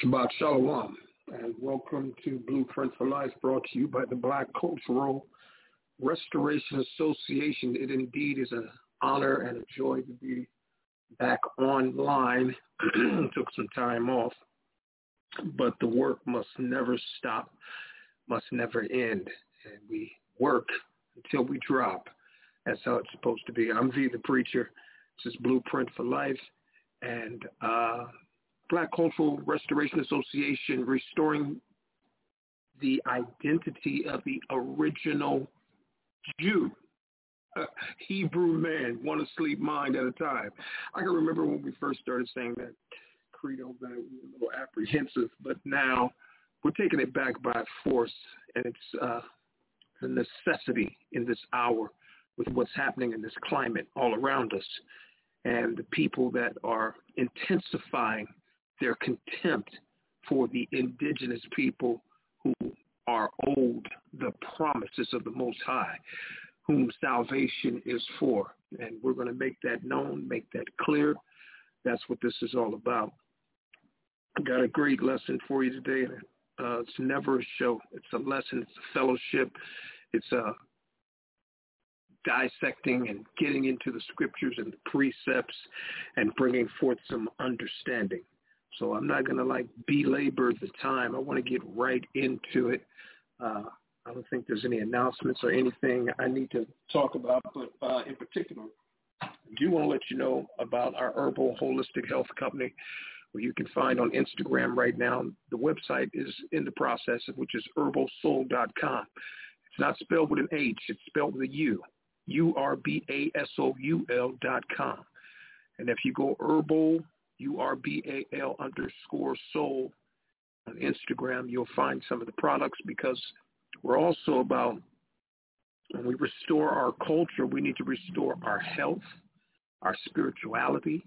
Shabbat Shalom, and welcome to Blueprint for Life, brought to you by the Black Cultural Restoration Association. It indeed is an honor and a joy to be back online. Took some time off, but the work must never stop, must never end, and we work until we drop. That's how it's supposed to be. I'm V the Preacher. This is Blueprint for Life, and Black Cultural Restoration Association, restoring the identity of the original Jew, Hebrew man, one asleep mind at a time. I can remember when we first started saying that credo, that we were a little apprehensive, but now we're taking it back by force, and it's a necessity in this hour with what's happening in this climate all around us, and the people that are intensifying their contempt for the indigenous people who are owed the promises of the Most High, whom salvation is for. And we're going to make that known, make that clear. That's what this is all about. I got a great lesson for you today. It's never a show. It's a lesson. It's a fellowship. It's a dissecting and getting into the scriptures and the precepts and bringing forth some understanding. So I'm not going to belabor the time. I want to get right into it. I don't think there's any announcements or anything I need to talk about, but in particular, I do want to let you know about our herbal holistic health company, where you can find on Instagram right now. The website is in the process, which is herbalsoul.com. It's not spelled with an H. It's spelled with a U, URBASOUL.com. And if you go herbal, URBAL_soul on Instagram, you'll find some of the products, because we're also about, when we restore our culture, we need to restore our health, our spirituality,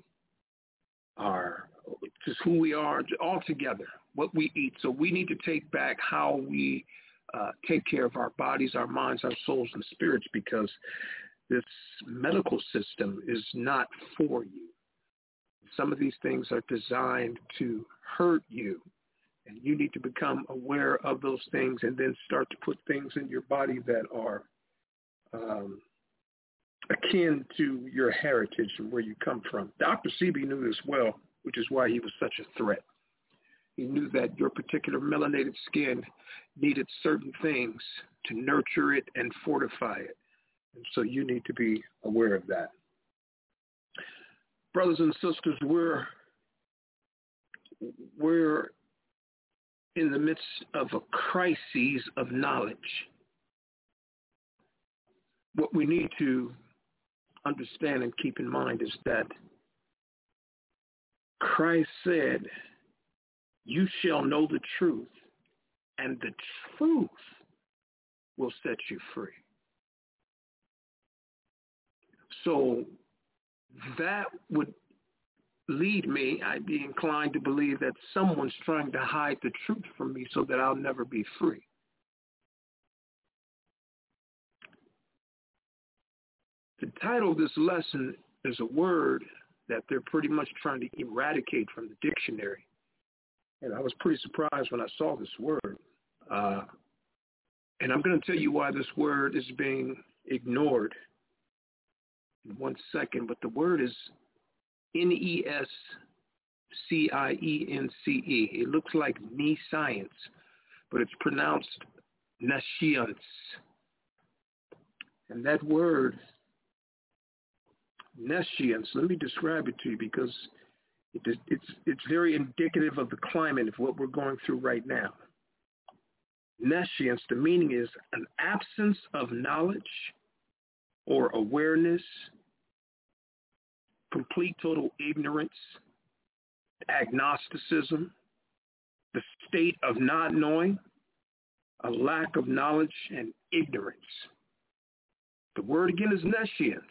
just who we are altogether, what we eat. So we need to take back how we take care of our bodies, our minds, our souls, and spirits, because this medical system is not for you. Some of these things are designed to hurt you, and you need to become aware of those things and then start to put things in your body that are akin to your heritage and where you come from. Dr. Sebi knew this well, which is why he was such a threat. He knew that your particular melanated skin needed certain things to nurture it and fortify it. And so you need to be aware of that. Brothers and sisters, we're in the midst of a crisis of knowledge. What we need to understand and keep in mind is that Christ said, "You shall know the truth, and the truth will set you free." So that would lead me, I'd be inclined to believe, that someone's trying to hide the truth from me so that I'll never be free. The title of this lesson is a word that they're pretty much trying to eradicate from the dictionary. And I was pretty surprised when I saw this word. And I'm going to tell you why this word is being ignored in 1 second, but the word is Nescience. It looks like science, but it's pronounced nescience. And that word, nescience, let me describe it to you, because it's very indicative of the climate of what we're going through right now. Nescience, the meaning is an absence of knowledge or awareness, complete total ignorance, agnosticism, the state of not knowing, a lack of knowledge and ignorance. The word again is nescience.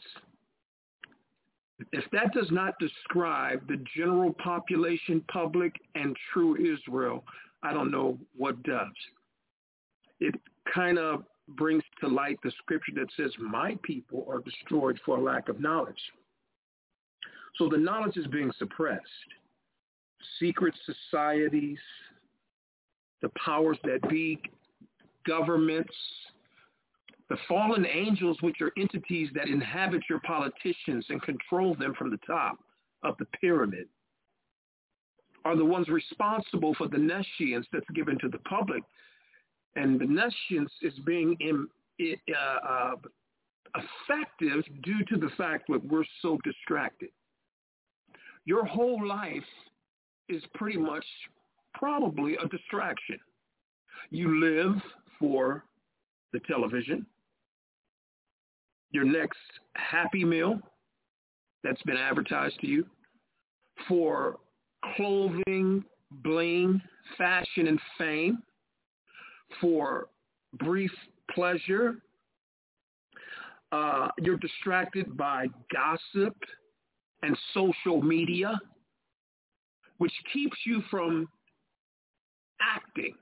If that does not describe the general population, public, and true Israel, I don't know what does. It kind of brings to light the scripture that says, "My people are destroyed for a lack of knowledge." So the knowledge is being suppressed. secret societies, the powers that be, governments, the fallen angels, which are entities that inhabit your politicians and control them from the top of the pyramid, are the ones responsible for the nescience that's given to the public. And the nescience is being effective due to the fact that we're so distracted. Your whole life is pretty much probably a distraction. You live for the television, your next Happy Meal that's been advertised to you, for clothing, bling, fashion, and fame, for brief pleasure. You're distracted by gossip and social media, which keeps you from acting.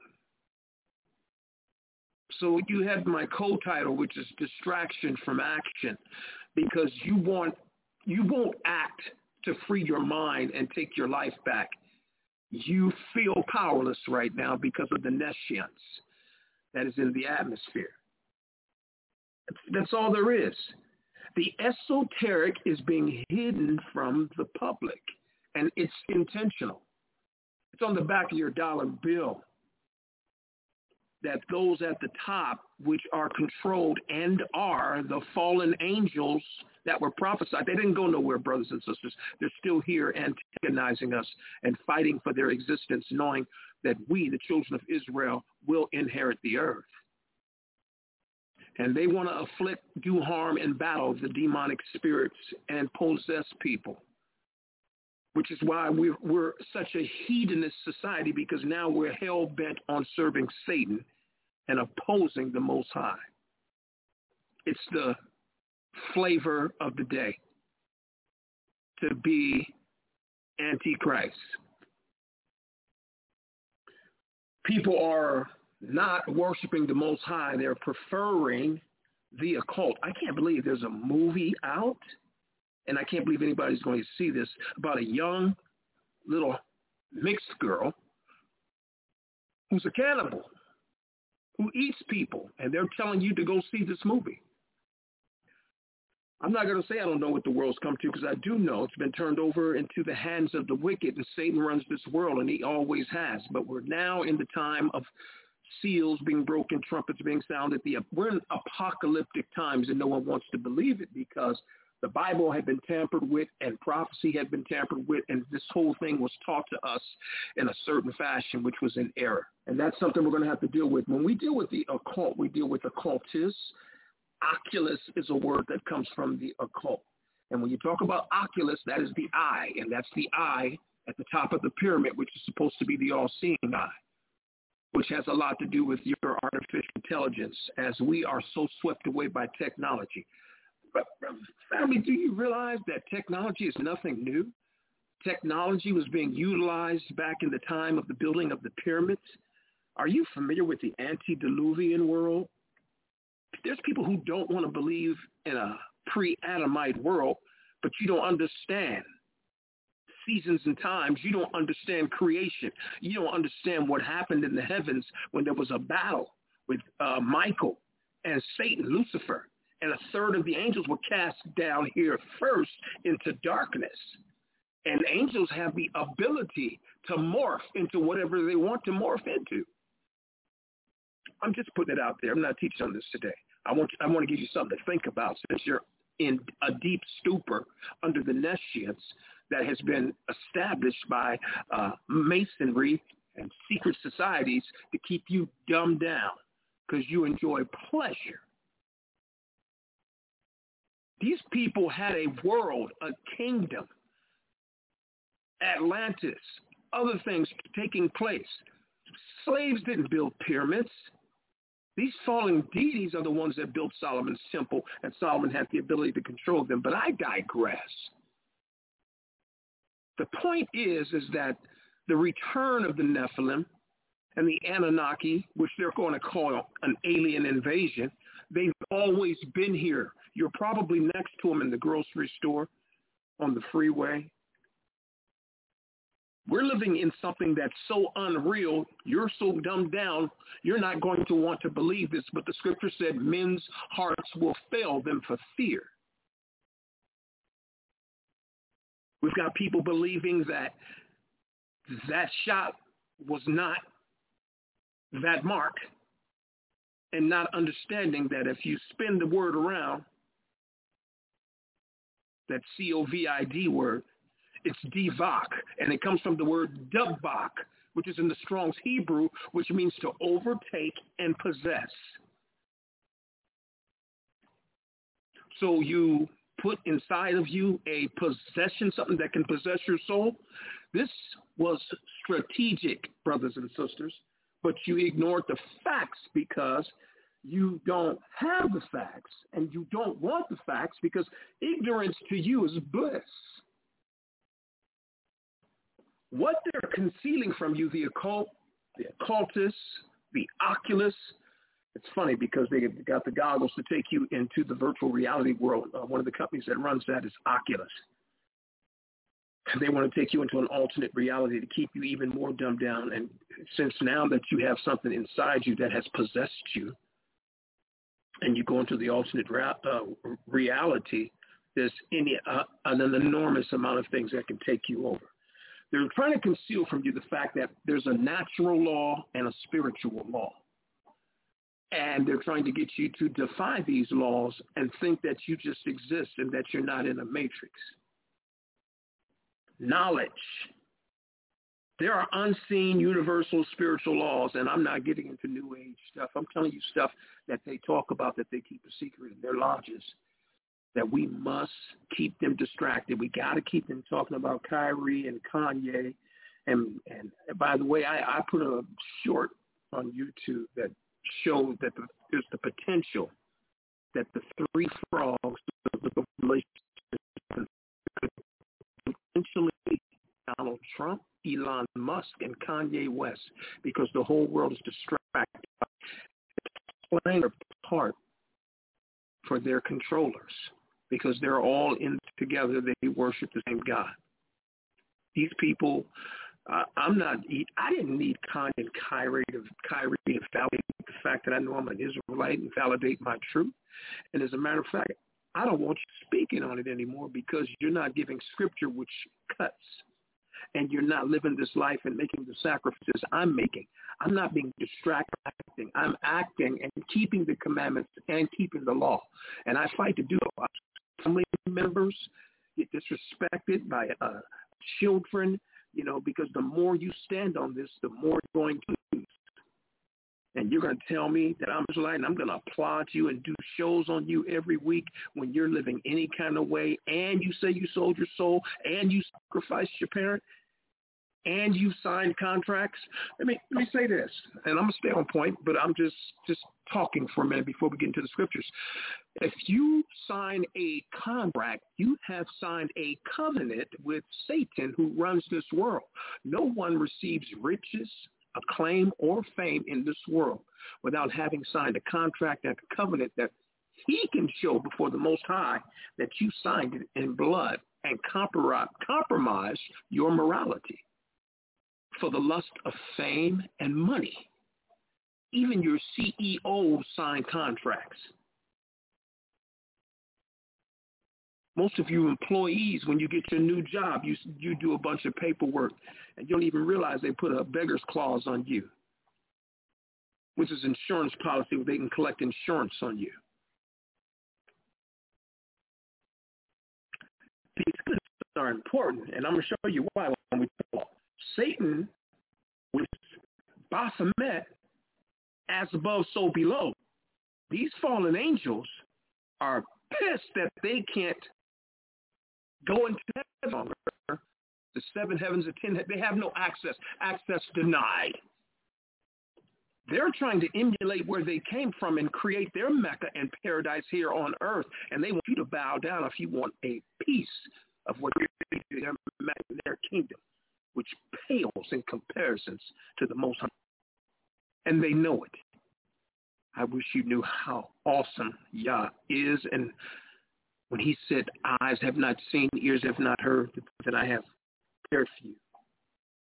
So you have my co-title, which is Distraction from Action, because you won't act to free your mind and take your life back. You feel powerless right now because of the nescience that is in the atmosphere. That's all there is. The esoteric is being hidden from the public, and it's intentional. It's on the back of your dollar bill that those at the top, which are controlled and are the fallen angels that were prophesied, they didn't go nowhere, brothers and sisters. They're still here antagonizing us and fighting for their existence, knowing that we, the children of Israel, will inherit the earth. And they want to afflict, do harm, and battle the demonic spirits and possess people, which is why we're such a hedonist society, because now we're hell-bent on serving Satan and opposing the Most High. It's the flavor of the day to be Antichrist. People are not worshiping the Most High. They're preferring the occult. I can't believe there's a movie out, and I can't believe anybody's going to see this, about a young little mixed girl who's a cannibal, who eats people, and they're telling you to go see this movie. I'm not going to say I don't know what the world's come to, because I do know it's been turned over into the hands of the wicked, and Satan runs this world, and he always has. But we're now in the time of seals being broken, trumpets being sounded. We're in apocalyptic times, and no one wants to believe it, because the Bible had been tampered with and prophecy had been tampered with, and this whole thing was taught to us in a certain fashion, which was in error. And that's something we're going to have to deal with. When we deal with the occult, we deal with occultists. Oculus is a word that comes from the occult. And when you talk about Oculus, that is the eye, and that's the eye at the top of the pyramid, which is supposed to be the all-seeing eye, which has a lot to do with your artificial intelligence, as we are so swept away by technology. But family, do you realize that technology is nothing new? Technology was being utilized back in the time of the building of the pyramids. Are you familiar with the antediluvian world? There's people who don't want to believe in a pre-Adamite world, but you don't understand seasons and times. You don't understand creation. You don't understand what happened in the heavens when there was a battle with Michael and Satan, Lucifer. And a third of the angels were cast down here first into darkness. And angels have the ability to morph into whatever they want to morph into. I'm just putting it out there. I'm not teaching on this today. I want to give you something to think about, since you're in a deep stupor under the nescience that has been established by masonry and secret societies to keep you dumbed down because you enjoy pleasure. These people had a world, a kingdom, Atlantis, other things taking place. Slaves didn't build pyramids. These fallen deities are the ones that built Solomon's temple, and Solomon had the ability to control them. But I digress. The point is that the return of the Nephilim and the Anunnaki, which they're going to call an alien invasion, they've always been here. You're probably next to them in the grocery store, on the freeway. We're living in something that's so unreal. You're so dumbed down, you're not going to want to believe this. But the scripture said men's hearts will fail them for fear. We've got people believing that that shot was not that mark, and not understanding that if you spin the word around, that COVID word, it's divak, and it comes from the word dubbak, which is in the Strong's Hebrew, which means to overtake and possess. So you put inside of you a possession, something that can possess your soul. This was strategic, brothers and sisters, but you ignored the facts because you don't have the facts, and you don't want the facts because ignorance to you is bliss. What they're concealing from you, the occult, the occultists, the oculists, it's funny because they got the goggles to take you into the virtual reality world. One of the companies that runs that is Oculus. They want to take you into an alternate reality to keep you even more dumbed down. And since now that you have something inside you that has possessed you, and you go into the alternate reality, there's an enormous amount of things that can take you over. They're trying to conceal from you the fact that there's a natural law and a spiritual law. And they're trying to get you to defy these laws and think that you just exist and that you're not in a matrix. Knowledge. There are unseen universal spiritual laws, and I'm not getting into New Age stuff. I'm telling you stuff that they talk about that they keep a secret in their lodges, that we must keep them distracted. We got to keep them talking about Kyrie and Kanye. And by the way, I put a short on YouTube that showed that there's the potential that the three frogs of the relationship could potentially Donald Trump, Elon Musk, and Kanye West, because the whole world is distracted, playing their part for their controllers, because they're all in together. They worship the same God. These people, I didn't need Kanye and Kyrie to validate the fact that I know I'm an Israelite and validate my truth. And as a matter of fact, I don't want you speaking on it anymore because you're not giving scripture which cuts. And you're not living this life and making the sacrifices I'm making. I'm not being distracted. I'm acting and keeping the commandments and keeping the law. And I fight to do it. Family members get disrespected by children, because the more you stand on this, the more you're going to lose. And you're going to tell me that I'm Israelite and I'm going to applaud you and do shows on you every week when you're living any kind of way, and you say you sold your soul, and you sacrificed your parent, and you signed contracts. Let me say this, and I'm going to stay on point, but I'm just talking for a minute before we get into the scriptures. If you sign a contract, you have signed a covenant with Satan, who runs this world. No one receives riches, acclaim, or fame in this world without having signed a contract and a covenant that he can show before the Most High that you signed it in blood and compromise your morality for the lust of fame and money. Even your CEO signed contracts. Most of you employees, when you get your new job, you do a bunch of paperwork, and you don't even realize they put a beggar's clause on you, which is insurance policy where they can collect insurance on you. These things are important, and I'm going to show you why when we talk. Satan, with Baphomet, as above, so below. These fallen angels are pissed that they can't go into heaven longer. The 7 heavens, the 10, they have no access. Access denied. They're trying to emulate where they came from and create their Mecca and paradise here on earth. And they want you to bow down if you want a piece of what their Mecca and their kingdom, which pales in comparisons to the Most High. And they know it. I wish you knew how awesome Yah is. And when he said, eyes have not seen, ears have not heard, that I have prepared for you.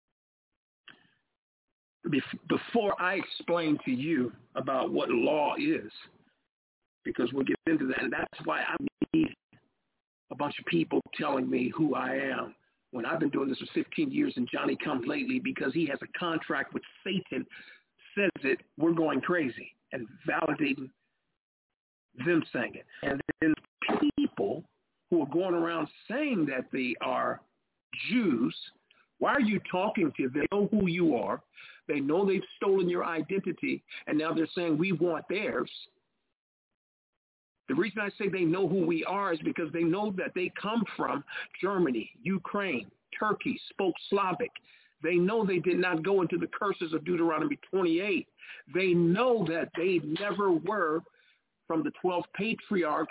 before I explain to you about what law is, because we'll get into that, and that's why I need a bunch of people telling me who I am. When I've been doing this for 15 years and Johnny comes lately because he has a contract with Satan, says it, we're going crazy and validating them saying it. And then people who are going around saying that they are Jews, why are you talking to them? They know who you are. They know they've stolen your identity, and now they're saying we want theirs. The reason I say they know who we are is because they know that they come from Germany, Ukraine, Turkey, spoke Slavic. They know they did not go into the curses of Deuteronomy 28. They know that they never were from the 12 patriarchs,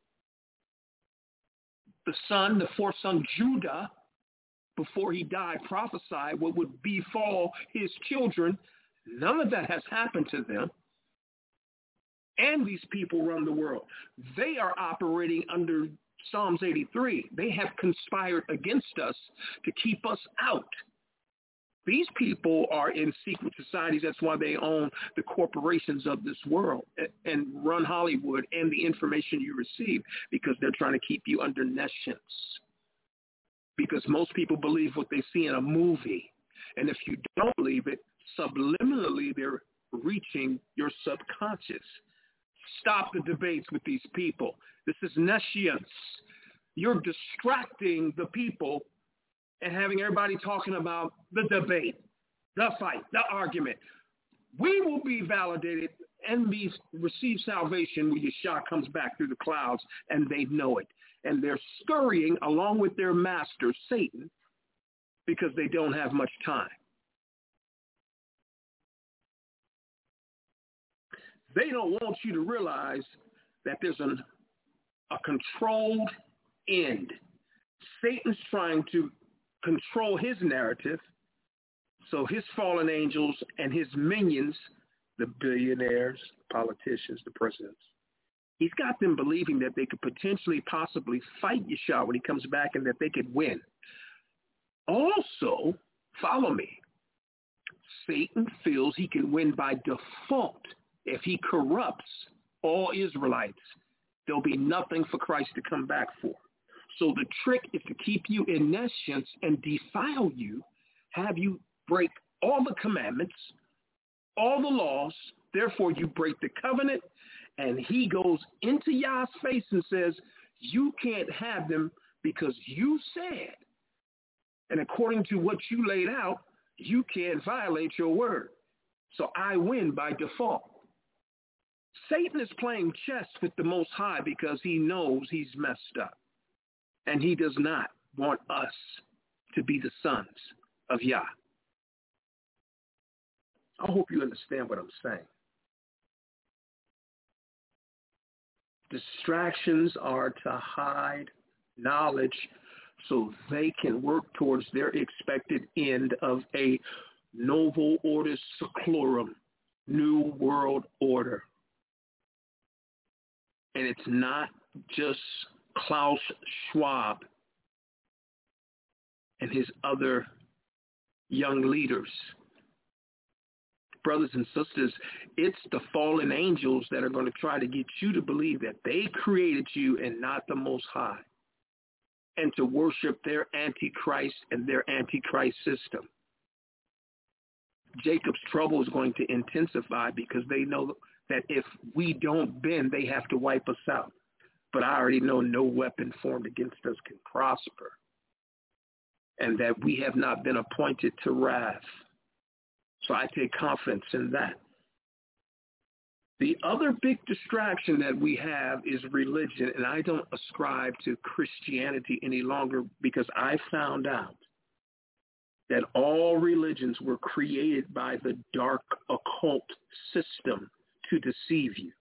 the fourth son, Judah, before he died, prophesied what would befall his children. None of that has happened to them. And these people run the world. They are operating under Psalms 83. They have conspired against us to keep us out. These people are in secret societies. That's why they own the corporations of this world and run Hollywood and the information you receive, because they're trying to keep you under nescience. Because most people believe what they see in a movie. And if you don't believe it, subliminally they're reaching your subconscious. Stop the debates with these people. This is nescience. You're distracting the people and having everybody talking about the debate, the fight, the argument. We will be validated and receive salvation when Yeshua comes back through the clouds, and they know it. And they're scurrying along with their master, Satan, because they don't have much time. They don't want you to realize that there's a controlled end. Satan's trying to control his narrative, so his fallen angels and his minions, the billionaires, politicians, the presidents, he's got them believing that they could potentially, possibly fight Yeshua when he comes back and that they could win. Also, follow me, Satan feels he can win by default. If he corrupts all Israelites, there'll be nothing for Christ to come back for. So the trick is to keep you in nescience and defile you, have you break all the commandments, all the laws. Therefore, you break the covenant, and he goes into Yah's face and says, you can't have them because you said, and according to what you laid out, you can't violate your word. So I win by default. Satan is playing chess with the Most High because he knows he's messed up. And he does not want us to be the sons of Yah. I hope you understand what I'm saying. Distractions are to hide knowledge so they can work towards their expected end of a novo order seclorum, new world order. And it's not just Klaus Schwab and his other young leaders. Brothers and sisters, it's the fallen angels that are going to try to get you to believe that they created you and not the Most High, and to worship their Antichrist and their Antichrist system. Jacob's trouble is going to intensify because they know that if we don't bend, they have to wipe us out. But I already know no weapon formed against us can prosper, and that we have not been appointed to wrath. So I take confidence in that. The other big distraction that we have is religion, and I don't ascribe to Christianity any longer because I found out that all religions were created by the dark occult system to deceive you.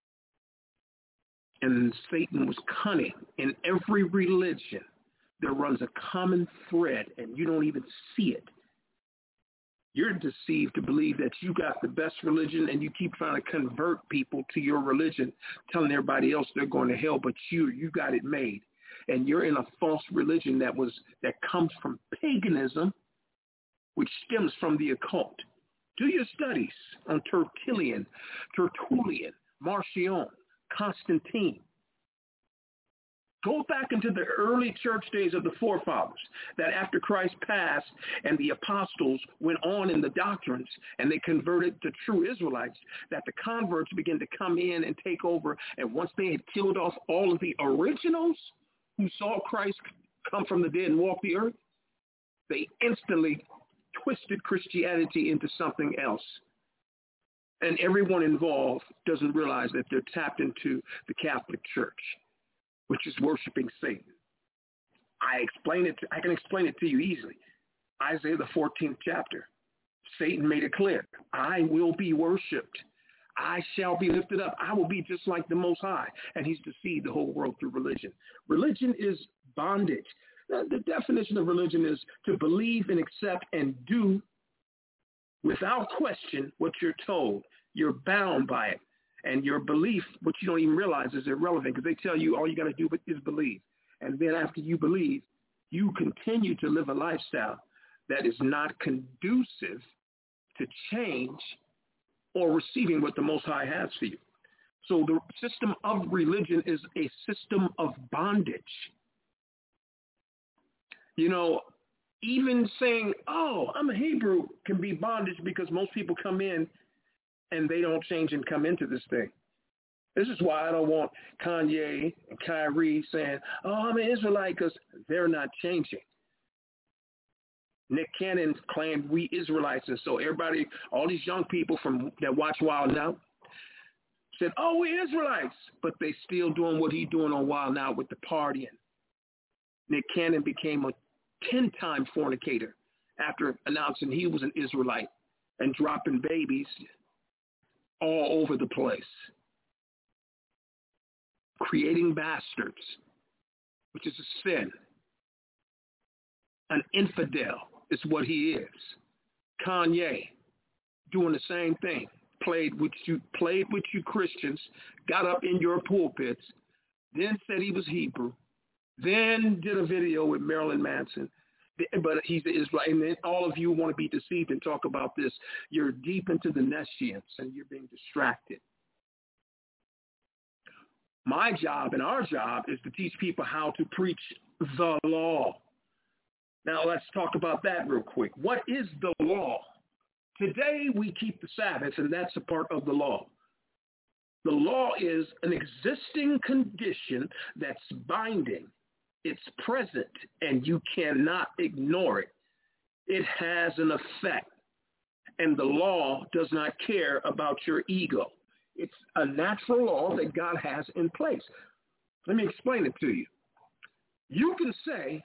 And Satan was cunning. In every religion, there runs a common thread, and you don't even see it. You're deceived to believe that you got the best religion, and you keep trying to convert people to your religion, telling everybody else they're going to hell, but you got it made. And you're in a false religion that comes from paganism, which stems from the occult. Do your studies on Tertullian, Marcion, Constantine. Go back into the early church days of the forefathers, that after Christ passed and the apostles went on in the doctrines and they converted to true Israelites, that the converts began to come in and take over. And once they had killed off all of the originals who saw Christ come from the dead and walk the earth, they instantly twisted Christianity into something else. And everyone involved doesn't realize that they're tapped into the Catholic Church, which is worshiping Satan. I can explain it to you easily. Isaiah, the 14th chapter. Satan made it clear. I will be worshiped. I shall be lifted up. I will be just like the Most High. And he's deceived the whole world through religion. Religion is bondage. The definition of religion is to believe and accept and do without question what you're told. You're bound by it. And your belief, which you don't even realize, is irrelevant because they tell you all you got to do is believe. And then after you believe, you continue to live a lifestyle that is not conducive to change or receiving what the Most High has for you. So the system of religion is a system of bondage. You know, even saying, oh, I'm a Hebrew can be bondage because most people come in and they don't change and come into this thing. This is why I don't want Kanye and Kyrie saying, oh, I'm an Israelite, because they're not changing. Nick Cannon claimed we Israelites, and so everybody, all these young people that watch Wild Now said, oh, we Israelites, but they still doing what he's doing on Wild Now with the partying. Nick Cannon became a 10-time fornicator after announcing he was an Israelite and dropping babies all over the place. Creating bastards, which is a sin. An infidel is what he is. Kanye doing the same thing. Played with you Christians, got up in your pulpits, then said he was Hebrew, then did a video with Marilyn Manson, but he's an Israelite. And then all of you want to be deceived and talk about this. You're deep into the nescience and you're being distracted. My job and our job is to teach people how to preach the law. Now let's talk about that real quick. What is the law? Today we keep the Sabbath, and that's a part of the law. The law is an existing condition that's binding. It's present, and you cannot ignore it. It has an effect, and the law does not care about your ego. It's a natural law that God has in place. Let me explain it to you. You can say,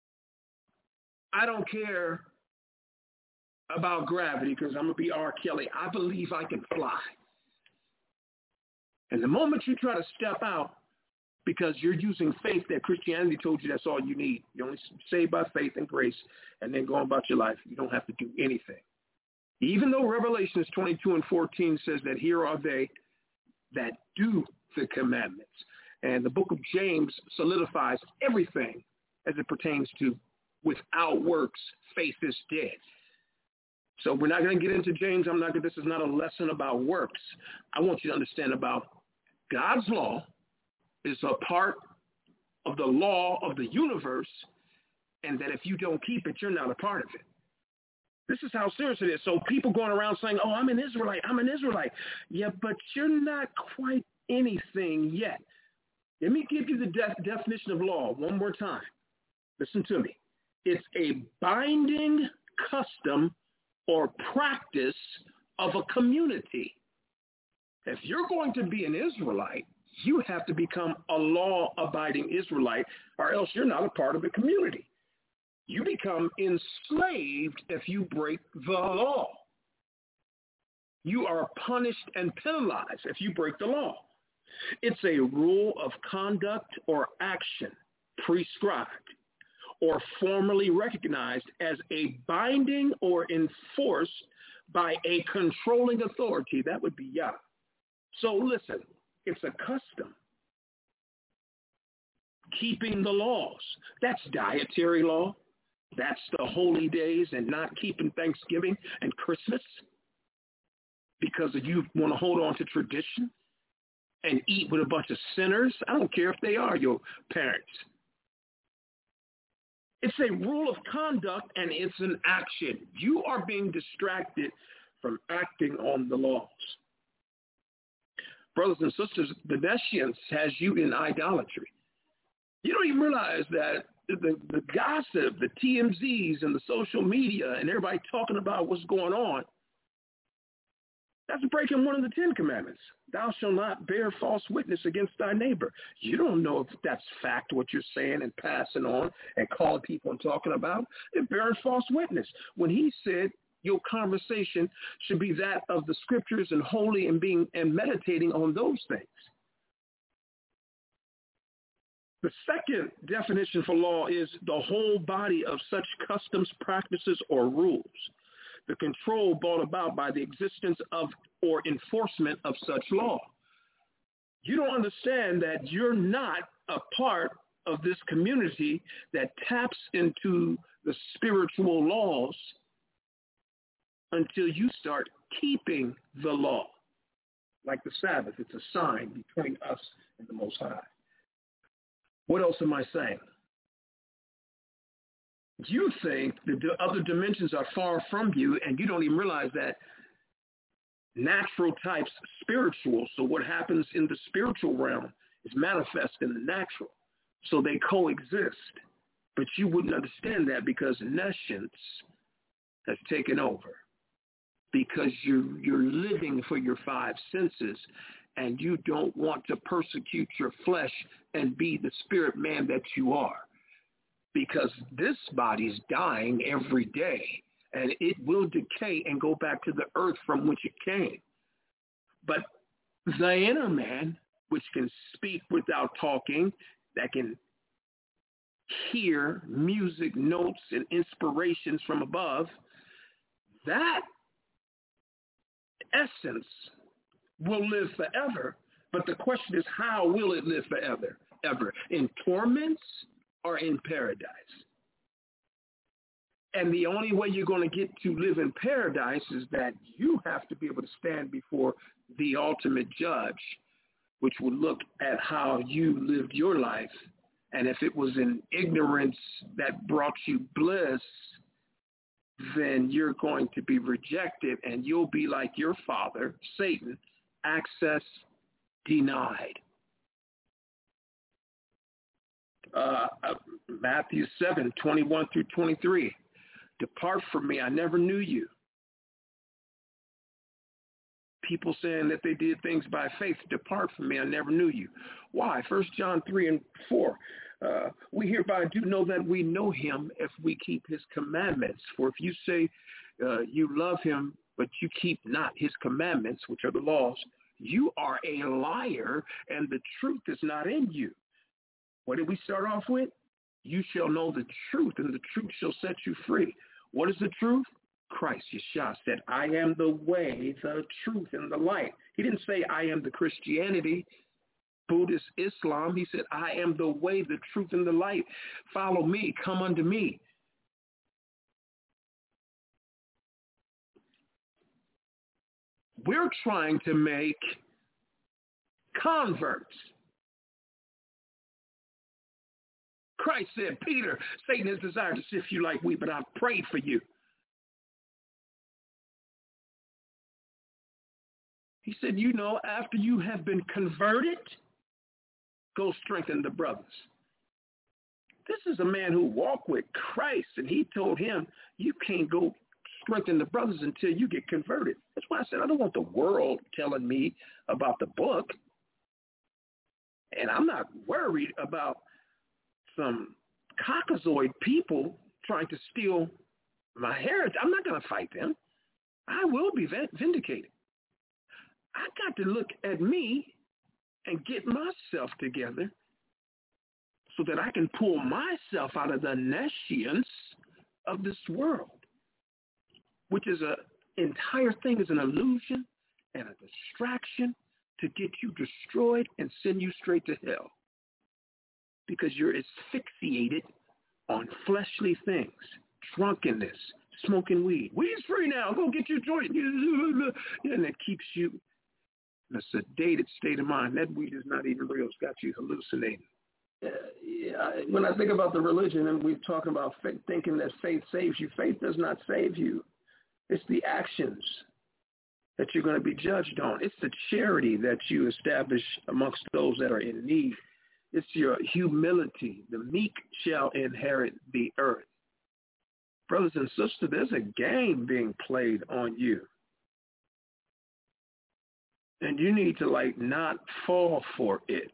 I don't care about gravity because I'm going to be R. Kelly. I believe I can fly. And the moment you try to step out, because you're using faith that Christianity told you that's all you need. You're only saved by faith and grace, and then go on about your life. You don't have to do anything. Even though Revelations 22:14 says that here are they that do the commandments. And the book of James solidifies everything as it pertains to without works, faith is dead. So we're not going to get into James. This is not a lesson about works. I want you to understand about God's law is a part of the law of the universe, and that if you don't keep it, you're not a part of it. This is how serious it is. So people going around saying, oh, I'm an Israelite. Yeah, but you're not quite anything yet. Let me give you the definition of law one more time. Listen to me. It's a binding custom or practice of a community. If you're going to be an Israelite, you have to become a law-abiding Israelite, or else you're not a part of the community. You become enslaved if you break the law. You are punished and penalized if you break the law. It's a rule of conduct or action prescribed or formally recognized as a binding or enforced by a controlling authority. That would be Yah. So listen, it's a custom. Keeping the laws. That's dietary law. That's the holy days and not keeping Thanksgiving and Christmas. because you want to hold on to tradition and eat with a bunch of sinners. I don't care if they are your parents. It's a rule of conduct, and it's an action. You are being distracted from acting on the laws. Brothers and sisters, the nescience has you in idolatry. You don't even realize that the gossip, the TMZs, and the social media, and everybody talking about what's going on, that's breaking one of the 10 commandments. Thou shalt not bear false witness against thy neighbor. You don't know if that's fact, what you're saying and passing on and calling people and talking about. You're bearing false witness. When he said your conversation should be that of the scriptures and holy and meditating on those things. The second definition for law is the whole body of such customs, practices, or rules. The control brought about by the existence of or enforcement of such law. You don't understand that you're not a part of this community that taps into the spiritual laws until you start keeping the law. Like the Sabbath, it's a sign between us and the Most High. What else am I saying? You think the other dimensions are far from you, and you don't even realize that natural types spiritual. So what happens in the spiritual realm is manifest in the natural. So they coexist. But you wouldn't understand that because nescience has taken over. Because you're living for your 5 senses, and you don't want to persecute your flesh and be the spirit man that you are. Because this body's dying every day, and it will decay and go back to the earth from which it came. But the inner man, which can speak without talking, that can hear music, notes, and inspirations from above, that essence will live forever. But the question is, how will it live forever? Ever in torments or in paradise? And the only way you're going to get to live in paradise is that you have to be able to stand before the ultimate judge, which will look at how you lived your life. And if it was in ignorance that brought you bliss, then you're going to be rejected, and you'll be like your father, Satan, access denied. Matthew 7:21-23. Depart from me, I never knew you. People saying that they did things by faith. Depart from me, I never knew you. Why? 1 John 3:4. We hereby do know that we know him if we keep his commandments. For if you say you love him, but you keep not his commandments, which are the laws, you are a liar, and the truth is not in you. What did we start off with? You shall know the truth, and the truth shall set you free. What is the truth? Christ, Yeshua, said, I am the way, the truth, and the light. He didn't say, I am the Christianity, Buddhist, Islam. He said, I am the way, the truth, and the light. Follow me, come unto me. We're trying to make converts. Christ said, Peter, Satan has desired to sift you like wheat, but I've prayed for you. He said, you know, after you have been converted, go strengthen the brothers. This is a man who walked with Christ, and he told him, you can't go strengthen the brothers until you get converted. That's why I said I don't want the world telling me about the book. And I'm not worried about some caucasoid people trying to steal my heritage. I'm not going to fight them. I will be vindicated. I got to look at me and get myself together so that I can pull myself out of the nescience of this world, which is entire thing is an illusion and a distraction to get you destroyed and send you straight to hell, because you're asphyxiated on fleshly things, drunkenness, smoking weed. Weed's free now. Go get your joint. And it keeps you in a sedated state of mind. That weed is not even real. It's got you hallucinating. When I think about the religion, and we're talking about thinking that faith saves you, faith does not save you. It's the actions that you're going to be judged on. It's the charity that you establish amongst those that are in need. It's your humility. The meek shall inherit the earth. Brothers and sisters, there's a game being played on you. And you need to, not fall for it.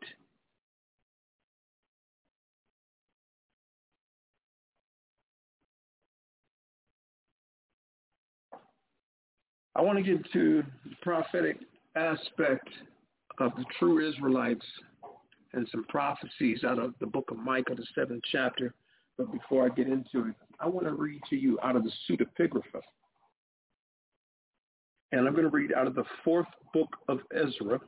I want to get to the prophetic aspect of the true Israelites and some prophecies out of the book of Micah, the 7th chapter. But before I get into it, I want to read to you out of the Pseudepigrapha. And I'm going to read out of the 4th book of Ezra.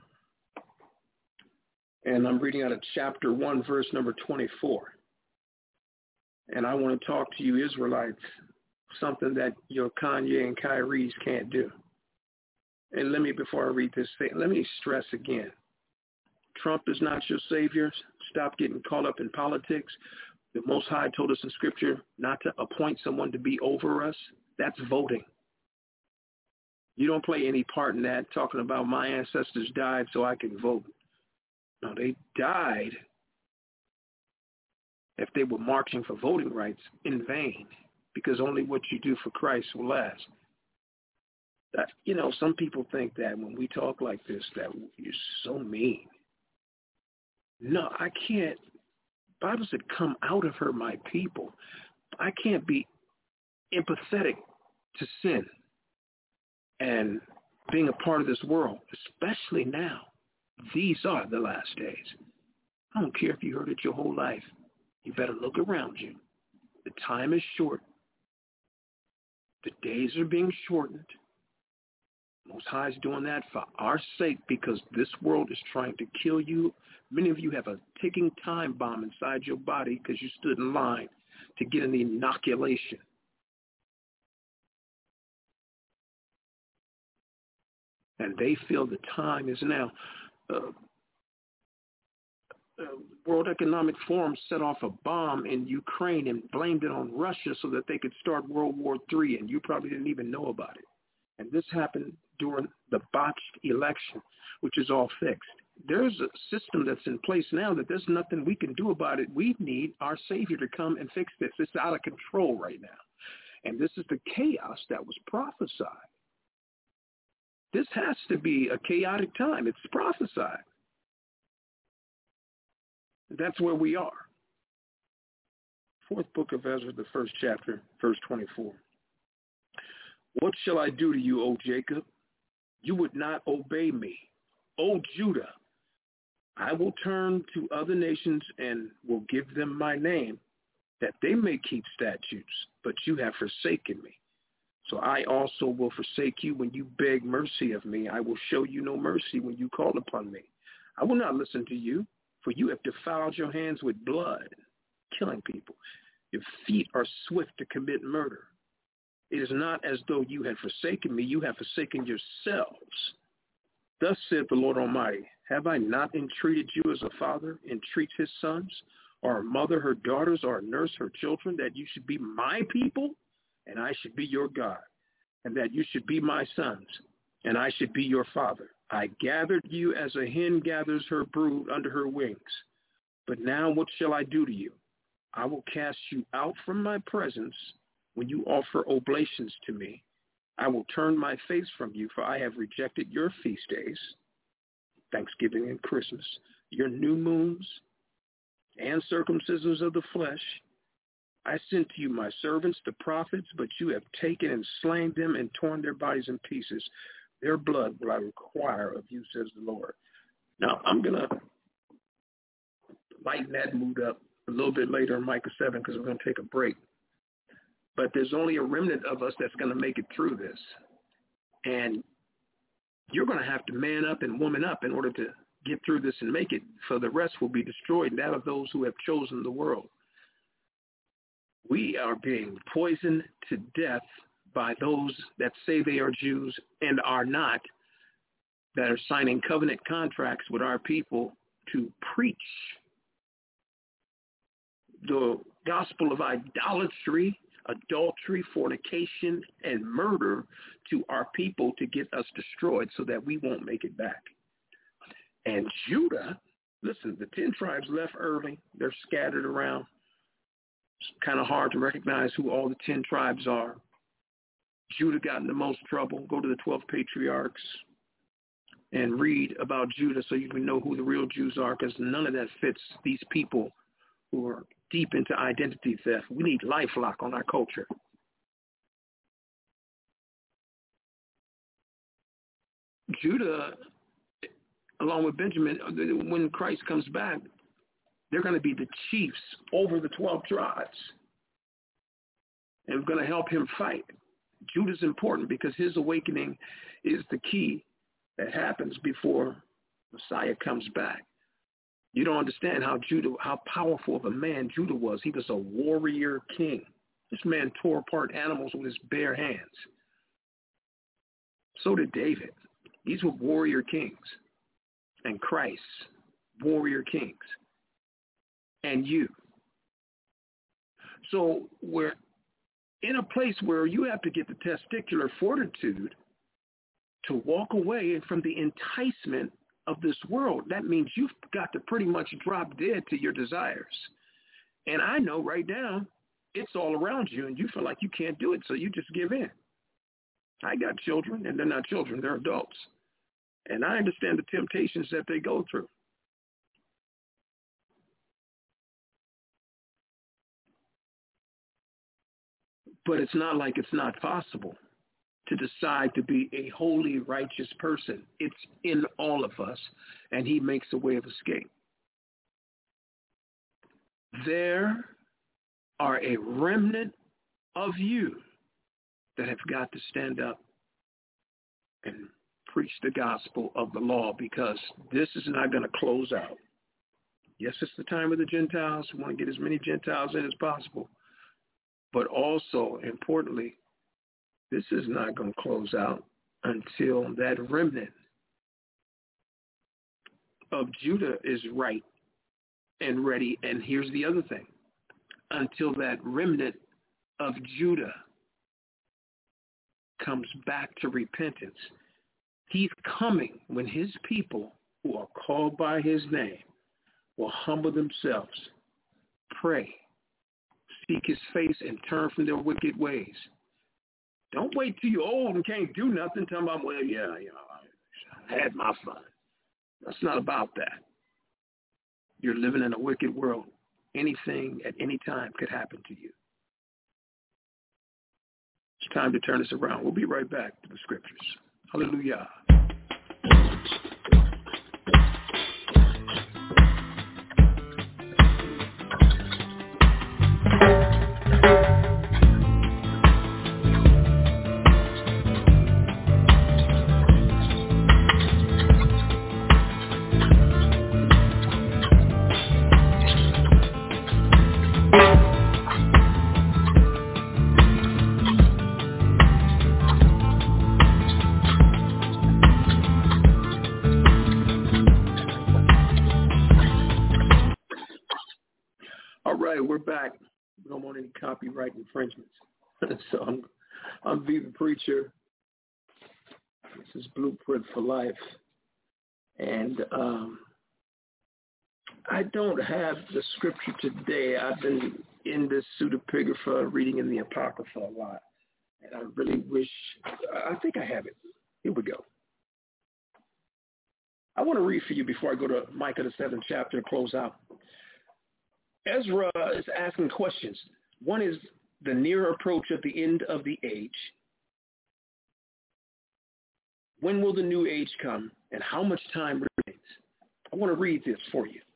And I'm reading out of chapter 1, verse number 24. And I want to talk to you Israelites, something that your Kanye and Kyrie's can't do. And before I read this thing, let me stress again. Trump is not your savior. Stop getting caught up in politics. The Most High told us in Scripture not to appoint someone to be over us. That's voting. You don't play any part in that, talking about my ancestors died so I can vote. No, they died if they were marching for voting rights in vain, because only what you do for Christ will last. Some people think that when we talk like this, that you're so mean. No, I can't. Bible said, come out of her, my people. I can't be empathetic to sin and being a part of this world, especially now. These are the last days. I don't care if you heard it your whole life. You better look around you. The time is short. The days are being shortened. Most High is doing that for our sake, because this world is trying to kill you. Many of you have a ticking time bomb inside your body because you stood in line to get an inoculation. And they feel the time is now. World Economic Forum set off a bomb in Ukraine and blamed it on Russia so that they could start World War III, and you probably didn't even know about it. And this happened during the botched election, which is all fixed. There's a system that's in place now that there's nothing we can do about it. We need our Savior to come and fix this. It's out of control right now. And this is the chaos that was prophesied. This has to be a chaotic time. It's prophesied. That's where we are. 4th book of Ezra, the 1st chapter, verse 24. What shall I do to you, O Jacob? You would not obey me. O Judah, I will turn to other nations and will give them my name, that they may keep statutes, but you have forsaken me. So I also will forsake you when you beg mercy of me. I will show you no mercy when you call upon me. I will not listen to you, for you have defiled your hands with blood, killing people. Your feet are swift to commit murder. It is not as though you had forsaken me. You have forsaken yourselves. Thus saith the Lord Almighty, have I not entreated you as a father entreats his sons, or a mother her daughters, or a nurse her children, that you should be my people, and I should be your God, and that you should be my sons, and I should be your father. I gathered you as a hen gathers her brood under her wings. But now what shall I do to you? I will cast you out from my presence when you offer oblations to me. I will turn my face from you, for I have rejected your feast days, Thanksgiving and Christmas, your new moons and circumcisions of the flesh. I sent to you my servants, the prophets, but you have taken and slain them and torn their bodies in pieces. Their blood will I require of you, says the Lord. Now, I'm going to lighten that mood up a little bit later in Micah 7 because we're going to take a break. But there's only a remnant of us that's going to make it through this. And you're going to have to man up and woman up in order to get through this and make it, for the rest will be destroyed, and that of those who have chosen the world. We are being poisoned to death by those that say they are Jews and are not, that are signing covenant contracts with our people to preach the gospel of idolatry, adultery, fornication, and murder to our people to get us destroyed so that we won't make it back. And Judah, listen, the 10 tribes left early. They're scattered around. It's kind of hard to recognize who all the 10 tribes are. Judah got in the most trouble. Go to the 12 patriarchs and read about Judah so you can know who the real Jews are, because none of that fits these people who are deep into identity theft. We need LifeLock on our culture. Judah, along with Benjamin, when Christ comes back, they're going to be the chiefs over the 12 tribes. And we're going to help him fight. Judah's important because his awakening is the key that happens before Messiah comes back. You don't understand how powerful of a man Judah was. He was a warrior king. This man tore apart animals with his bare hands. So did David. These were warrior kings. And Christ, warrior kings. And you. So we're in a place where you have to get the testicular fortitude to walk away from the enticement of this world. That means you've got to pretty much drop dead to your desires. And I know right now it's all around you and you feel like you can't do it, so you just give in. I got children, and they're not children, they're adults. And I understand the temptations that they go through. But it's not like it's not possible to decide to be a holy, righteous person. It's in all of us, and he makes a way of escape. There are a remnant of you that have got to stand up and preach the gospel of the law, because this is not going to close out. Yes, it's the time of the Gentiles. We want to get as many Gentiles in as possible. But also, importantly, this is not going to close out until that remnant of Judah is right and ready. And here's the other thing. Until that remnant of Judah comes back to repentance. He's coming when his people who are called by his name will humble themselves, pray, seek his face, and turn from their wicked ways. Don't wait till you're old and can't do nothing. Tell them, well, I had my fun. That's not about that. You're living in a wicked world. Anything at any time could happen to you. It's time to turn this around. We'll be right back to the scriptures. Hallelujah. We're back. We don't want any copyright infringements. So I'm Viva Preacher. This is Blueprint for Life. And I don't have the scripture today. I've been in this pseudepigrapha, reading in the Apocrypha a lot. And I really wish, I think I have it. Here we go. I want to read for you before I go to Micah, the 7th chapter, to close out. Ezra is asking questions. One is the near approach of the end of the age. When will the new age come, and how much time remains? I want to read this for you.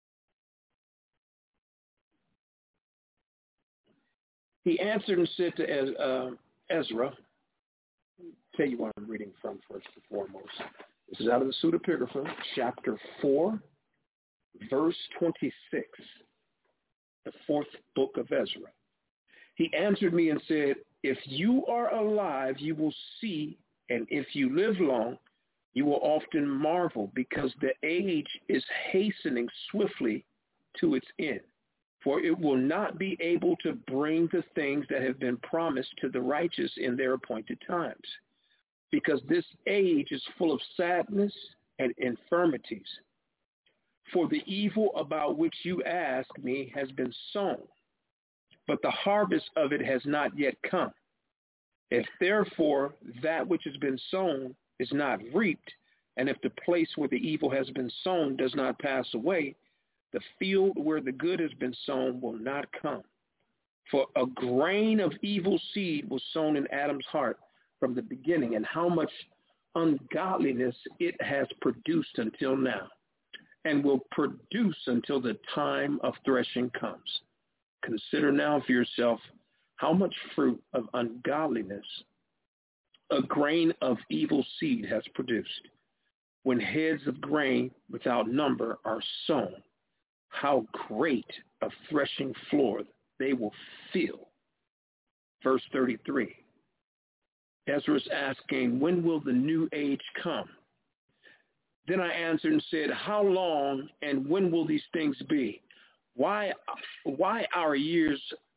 He answered and said to Ezra, I'll tell you what I'm reading from first and foremost. This is out of the pseudepigrapha, chapter 4, verse 26. The 4th book of Ezra. He answered me and said, If you are alive, you will see, and if you live long, you will often marvel, because the age is hastening swiftly to its end. For it will not be able to bring the things that have been promised to the righteous in their appointed times, because this age is full of sadness and infirmities. For the evil about which you ask me has been sown, but the harvest of it has not yet come. If therefore that which has been sown is not reaped, and if the place where the evil has been sown does not pass away, the field where the good has been sown will not come. For a grain of evil seed was sown in Adam's heart from the beginning, and how much ungodliness it has produced until now, and will produce until the time of threshing comes. Consider now for yourself how much fruit of ungodliness a grain of evil seed has produced. When heads of grain without number are sown, how great a threshing floor they will fill. Verse 33. Ezra is asking, when will the new age come? Then I answered and said, how long and when will these things be? Why are years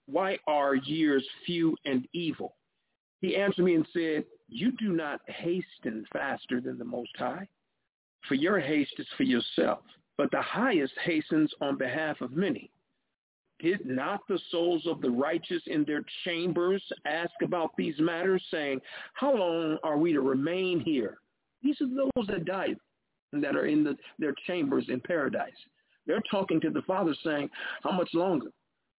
few and evil? He answered me and said, you do not hasten faster than the Most High, for your haste is for yourself, but the Highest hastens on behalf of many. Did not the souls of the righteous in their chambers ask about these matters, saying, how long are we to remain here? These are those that died and that are in their chambers in paradise. They're talking to the Father saying, how much longer?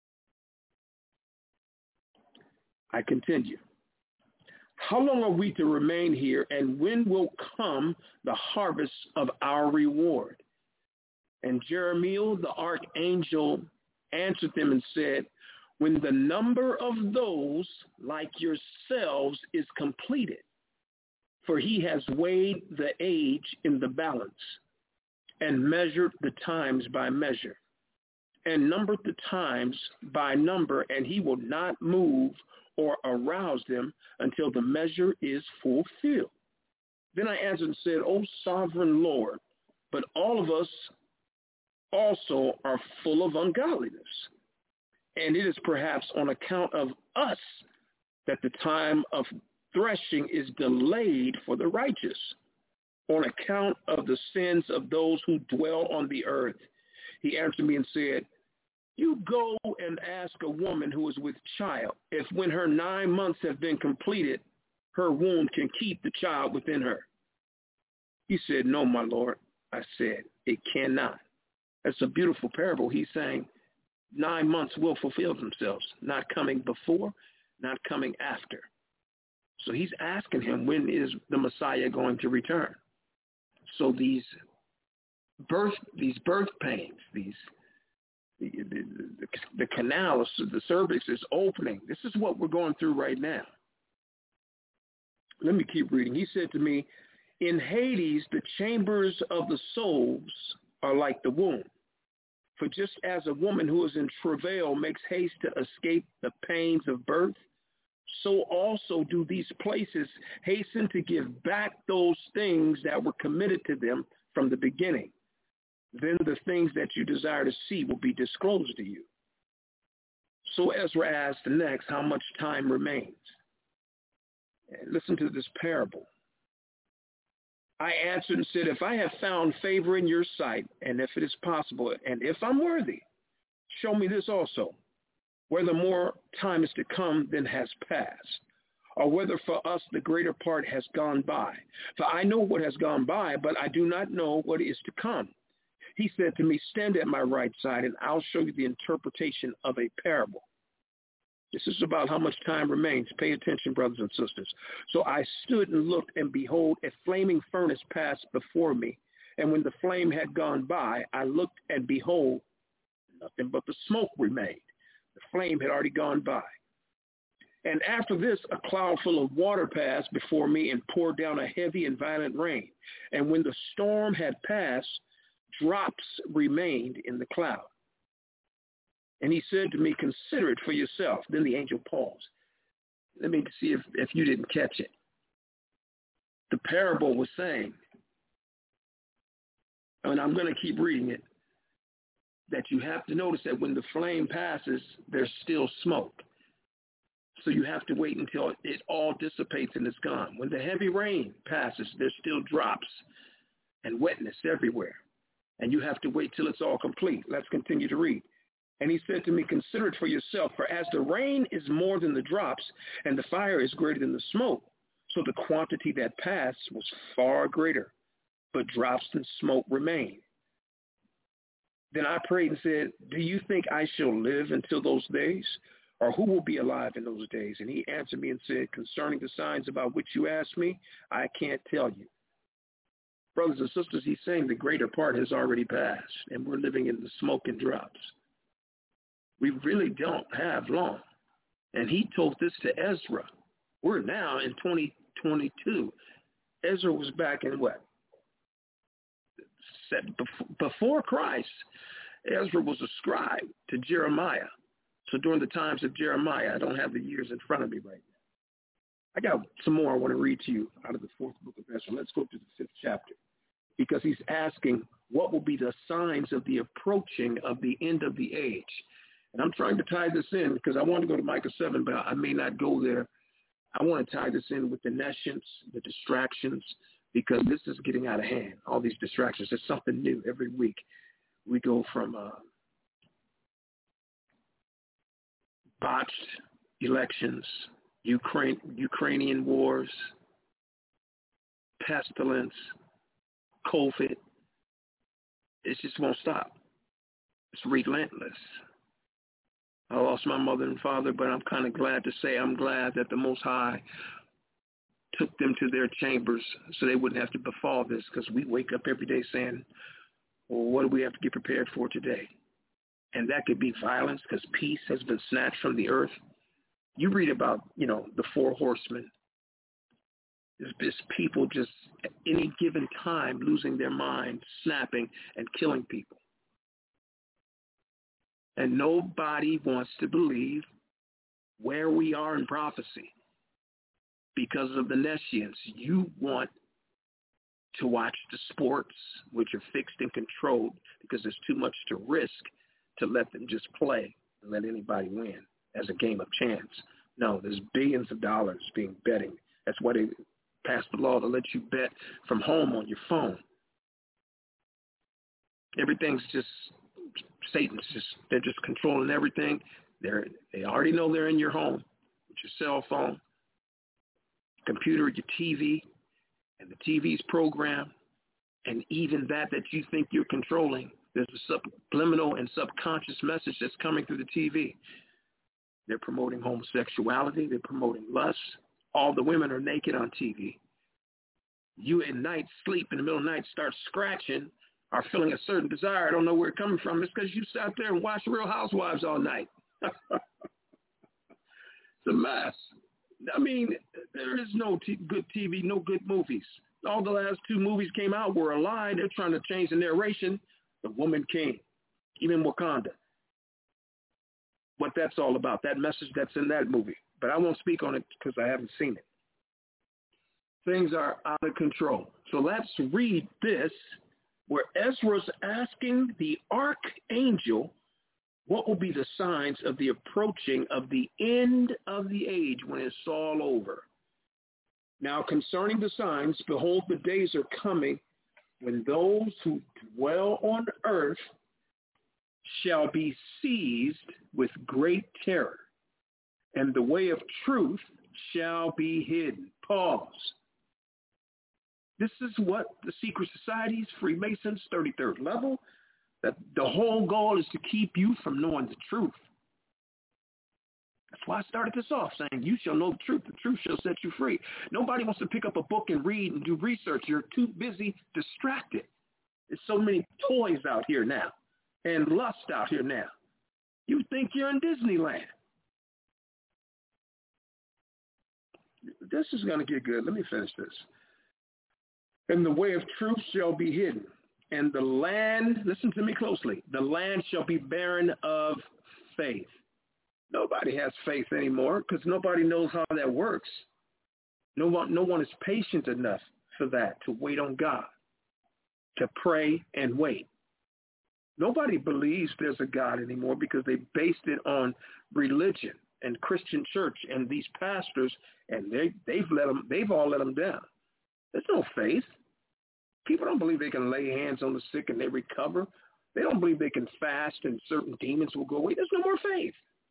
I continue. How long are we to remain here, and when will come the harvest of our reward? And Jeremiel, the archangel, answered them and said, when the number of those like yourselves is completed, for he has weighed the age in the balance and measured the times by measure and numbered the times by number, and he will not move or arouse them until the measure is fulfilled. Then I answered and said, O sovereign Lord, but all of us also are full of ungodliness. And it is perhaps on account of us that the time of threshing is delayed for the righteous, on account of the sins of those who dwell on the earth. He answered me and said, you go and ask a woman who is with child if when her 9 months have been completed, her womb can keep the child within her. He said, no, my Lord. I said, it cannot. That's a beautiful parable. He's saying 9 months will fulfill themselves, not coming before, not coming after. So he's asking him, when is the Messiah going to return? So these birth pains, the canals, the cervix is opening. This is what we're going through right now. Let me keep reading. He said to me, in Hades, the chambers of the souls are like the womb. For just as a woman who is in travail makes haste to escape the pains of birth, so also do these places hasten to give back those things that were committed to them from the beginning. Then the things that you desire to see will be disclosed to you. So Ezra asked next, how much time remains? And listen to this parable. I answered and said, if I have found favor in your sight, and if it is possible, and if I'm worthy, show me this also, whether more time is to come than has passed, or whether for us the greater part has gone by. For I know what has gone by, but I do not know what is to come. He said to me, stand at my right side, and I'll show you the interpretation of a parable. This is about how much time remains. Pay attention, brothers and sisters. So I stood and looked, and behold, a flaming furnace passed before me. And when the flame had gone by, I looked, and behold, nothing but the smoke remained. The flame had already gone by. And after this, a cloud full of water passed before me and poured down a heavy and violent rain. And when the storm had passed, drops remained in the cloud. And he said to me, consider it for yourself. Then the angel paused. Let me see if you didn't catch it. The parable was saying, and I'm going to keep reading it, that you have to notice that when the flame passes, there's still smoke. So you have to wait until it all dissipates and it's gone. When the heavy rain passes, there's still drops and wetness everywhere. And you have to wait till it's all complete. Let's continue to read. And he said to me, consider it for yourself, for as the rain is more than the drops, and the fire is greater than the smoke, so the quantity that passed was far greater, but drops and smoke remain. Then I prayed and said, do you think I shall live until those days? Or who will be alive in those days? And he answered me and said, concerning the signs about which you asked me, I can't tell you. Brothers and sisters, he's saying the greater part has already passed, and we're living in the smoke and drops. We really don't have long. And he told this to Ezra. We're now in 2022. Ezra was back in what? Before Christ, Ezra was a scribe to Jeremiah. So during the times of Jeremiah, I don't have the years in front of me right now. I got some more I want to read to you out of the fourth book of Ezra. Let's go to the fifth chapter, because he's asking what will be the signs of the approaching of the end of the age. And I'm trying to tie this in because I want to go to Micah 7, but I may not go there. I want to tie this in with the nescience, the distractions, because this is getting out of hand, all these distractions. There's something new every week. We go from botched elections, Ukrainian wars, pestilence, COVID. It just won't stop. It's relentless. I lost my mother and father, but I'm kind of glad to say I'm glad that the Most High took them to their chambers so they wouldn't have to befall this, because we wake up every day saying, well, what do we have to get prepared for today? And that could be violence, because peace has been snatched from the earth. You read about, the four horsemen. There's people just at any given time losing their mind, snapping, and killing people. And nobody wants to believe where we are in prophecy because of the nescience. You want to watch the sports, which are fixed and controlled, because there's too much to risk to let them just play and let anybody win as a game of chance. No, there's billions of dollars being betting. That's why they passed the law to let you bet from home on your phone. Everything's just, they're just controlling everything. They already know they're in your home with your cell phone, computer, your TV, and the TV's program, and even that you think you're controlling. There's a subliminal and subconscious message that's coming through the TV. They're promoting homosexuality. They're promoting lust. All the women are naked on TV. You at night sleep in the middle of the night, start scratching, are feeling a certain desire. I don't know where it's coming from. It's because you sat there and watched Real Housewives all night. It's a mess. I mean, there is no good TV, no good movies. All the last two movies came out were a lie. They're trying to change the narration. The Woman King, even Wakanda. What that's all about, that message that's in that movie. But I won't speak on it because I haven't seen it. Things are out of control. So let's read this, where Ezra's asking the archangel what will be the signs of the approaching of the end of the age when it's all over. Now, concerning the signs, behold, the days are coming when those who dwell on earth shall be seized with great terror, and the way of truth shall be hidden. Pause. This is what the secret societies, Freemasons, 33rd level, that the whole goal is to keep you from knowing the truth. That's why I started this off saying, you shall know the truth shall set you free. Nobody wants to pick up a book and read and do research. You're too busy, distracted. There's so many toys out here now and lust out here now. You think you're in Disneyland. This is going to get good. Let me finish this. And the way of truth shall be hidden. And the land, listen to me closely, the land shall be barren of faith. Nobody has faith anymore because nobody knows how that works. No one is patient enough for that, to wait on God, to pray and wait. Nobody believes there's a God anymore because they based it on religion and Christian church and these pastors, and they've all let them down. There's no faith. People don't believe they can lay hands on the sick and they recover. They don't believe they can fast and certain demons will go away. There's no more faith.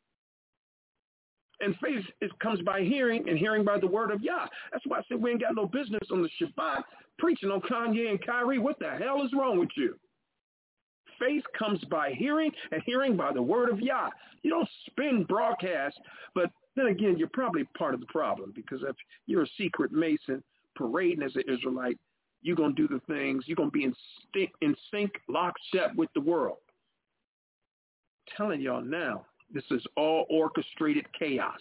And faith comes by hearing, and hearing by the word of Yah. That's why I said we ain't got no business on the Shabbat preaching on Kanye and Kyrie. What the hell is wrong with you? Faith comes by hearing, and hearing by the word of Yah. You don't spin broadcasts, but then again, you're probably part of the problem, because if you're a secret Mason parading as an Israelite, you're going to do the things, you're going to be in sync, lockstep with the world. I'm telling y'all now, this is all orchestrated chaos.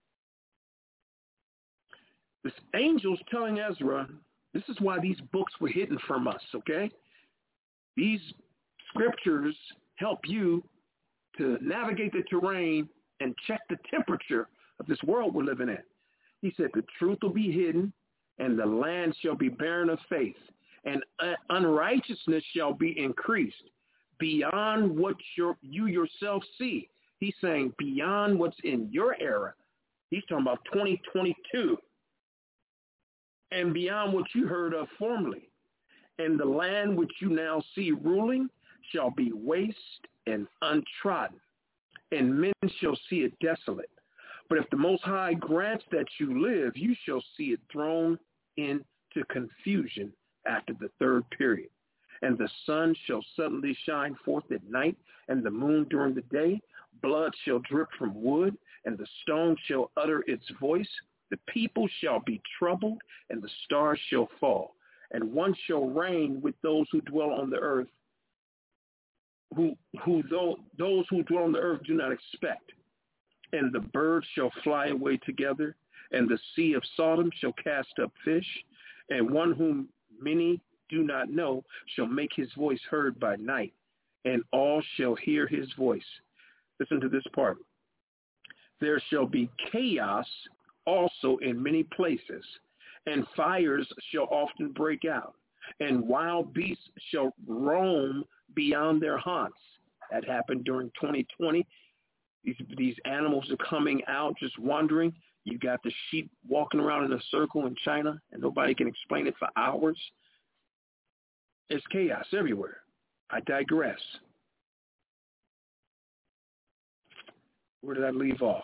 This angel's telling Ezra, this is why these books were hidden from us, okay? These scriptures help you to navigate the terrain and check the temperature of this world we're living in. He said, the truth will be hidden, and the land shall be barren of faith, and unrighteousness shall be increased beyond what you yourself see. He's saying beyond what's in your era. He's talking about 2022. And beyond what you heard of formerly. And the land which you now see ruling shall be waste and untrodden, and men shall see it desolate. But if the Most High grants that you live, you shall see it thrown into confusion after the third period. And the sun shall suddenly shine forth at night, and the moon during the day. Blood shall drip from wood, and the stone shall utter its voice. The people shall be troubled, and the stars shall fall. And one shall reign with those who dwell on the earth, those who dwell on the earth do not expect. And the birds shall fly away together, and the sea of Sodom shall cast up fish, and one whom many do not know shall make his voice heard by night, and all shall hear his voice. Listen to this part. There shall be chaos also in many places, and fires shall often break out, and wild beasts shall roam beyond their haunts. That happened during 2020. These animals are coming out just wandering. You got the sheep walking around in a circle in China, and nobody can explain it for hours. It's chaos everywhere. I digress. Where did I leave off?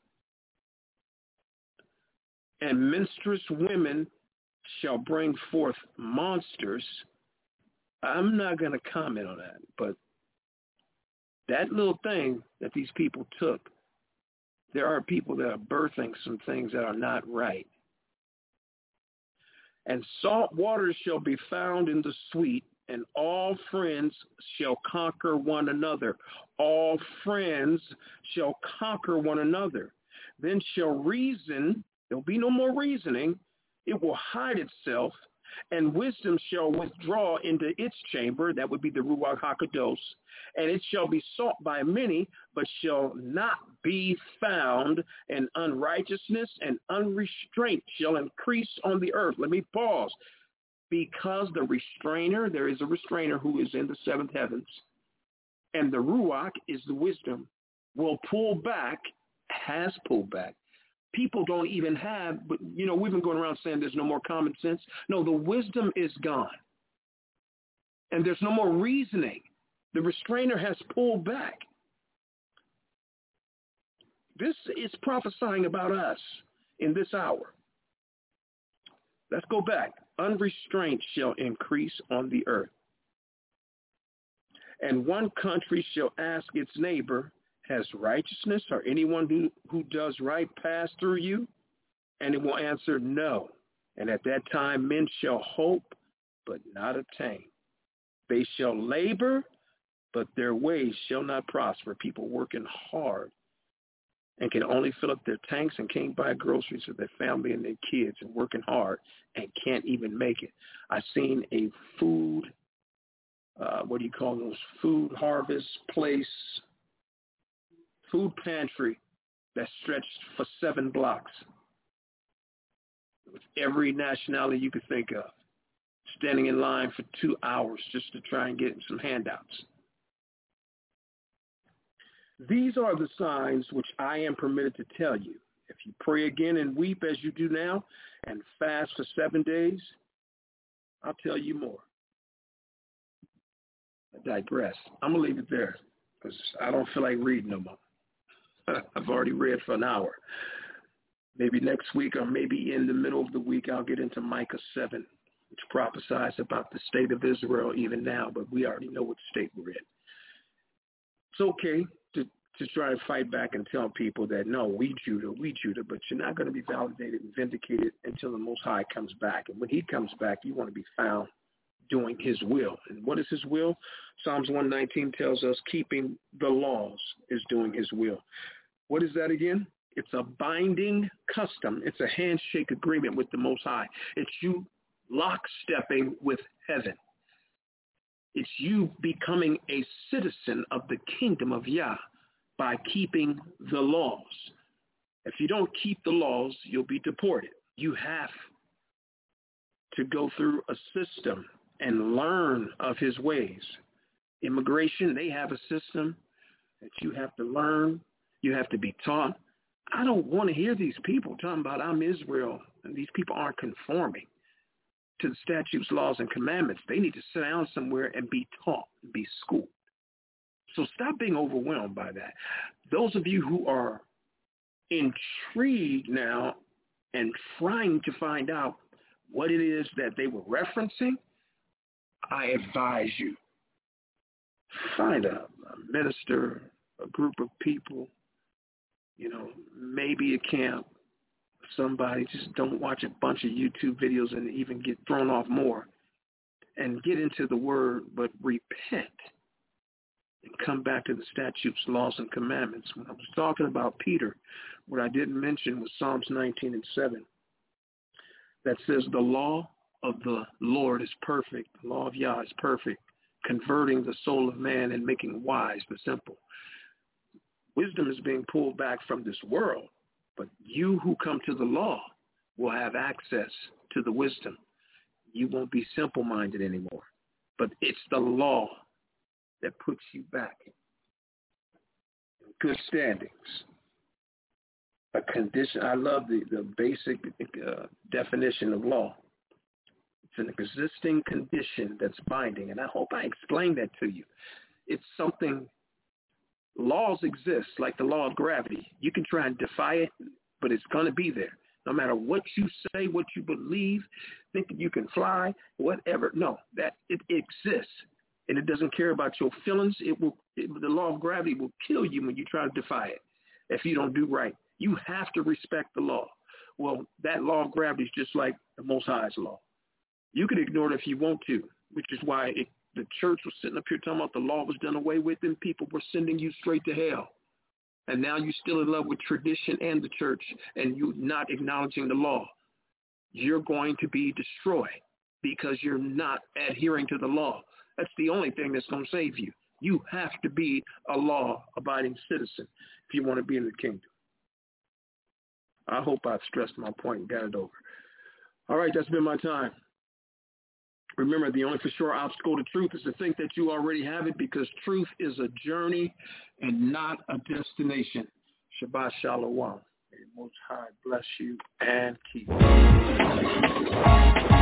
And menstruous women shall bring forth monsters. I'm not going to comment on that, but that little thing that these people took, there are people that are birthing some things that are not right. And salt water shall be found in the sweet, and all friends shall conquer one another. All friends shall conquer one another. Then shall reason, there'll be no more reasoning, it will hide itself, and wisdom shall withdraw into its chamber, that would be the Ruach HaKadosh, and it shall be sought by many, but shall not be found, and unrighteousness and unrestraint shall increase on the earth. Let me pause. Because the restrainer, there is a restrainer who is in the seventh heavens, and the Ruach is the wisdom, will pull back, has pulled back. People don't even have, but we've been going around saying there's no more common sense. No, the wisdom is gone. And there's no more reasoning. The restrainer has pulled back. This is prophesying about us in this hour. Let's go back. Unrestraint shall increase on the earth. And one country shall ask its neighbor, has righteousness or anyone who does right pass through you? And it will answer, no. And at that time men shall hope, but not obtain. They shall labor, but their ways shall not prosper. People working hard and can only fill up their tanks and can't buy groceries for their family and their kids, and working hard and can't even make it. I've seen a food, food harvest place, food pantry that stretched for 7 blocks with every nationality you could think of, standing in line for 2 hours just to try and get some handouts. These are the signs which I am permitted to tell you. If you pray again and weep as you do now and fast for 7 days, I'll tell you more. I digress. I'm going to leave it there because I don't feel like reading no more. I've already read for an hour. Maybe next week or maybe in the middle of the week, I'll get into Micah 7, which prophesies about the state of Israel even now, but we already know what state we're in. It's okay to try to fight back and tell people that, no, we Judah, but you're not going to be validated and vindicated until the Most High comes back. And when he comes back, you want to be found doing his will. And what is his will? Psalms 119 tells us keeping the laws is doing his will. What is that again? It's a binding custom. It's a handshake agreement with the Most High. It's you lockstepping with heaven. It's you becoming a citizen of the kingdom of Yah by keeping the laws. If you don't keep the laws, you'll be deported. You have to go through a system and learn of his ways. Immigration, they have a system that you have to learn. You have to be taught. I don't want to hear these people talking about I'm Israel, and these people aren't conforming to the statutes, laws, and commandments. They need to sit down somewhere and be taught, be schooled. So stop being overwhelmed by that. Those of you who are intrigued now and trying to find out what it is that they were referencing, I advise you, find a minister, a group of people, maybe a camp, somebody. Just don't watch a bunch of YouTube videos and even get thrown off more. And get into the word, but repent and come back to the statutes, laws, and commandments. When I was talking about Peter, what I didn't mention was Psalms 19 and 7. That says the law of the Lord is perfect. The law of Yah is perfect, converting the soul of man and making wise the simple. Wisdom is being pulled back from this world, but you who come to the law will have access to the wisdom. You won't be simple-minded anymore, but it's the law that puts you back in good standings. A condition. I love the basic definition of law. It's an existing condition that's binding, and I hope I explained that to you. It's something. Laws exist, like the law of gravity. You can try and defy it, but it's going to be there. No matter what you say, what you believe, thinking you can fly, whatever. No, that it exists, and it doesn't care about your feelings. The law of gravity will kill you when you try to defy it if you don't do right. You have to respect the law. Well, that law of gravity is just like the Most High's law. You can ignore it if you want to, which is why the church was sitting up here talking about the law was done away with and people were sending you straight to hell. And now you're still in love with tradition and the church and you're not acknowledging the law. You're going to be destroyed because you're not adhering to the law. That's the only thing that's going to save you. You have to be a law-abiding citizen if you want to be in the kingdom. I hope I've stressed my point and got it over. All right, that's been my time. Remember, the only for sure obstacle to truth is to think that you already have it, because truth is a journey and not a destination. Shabbat Shalom. May the Most High bless you and keep you.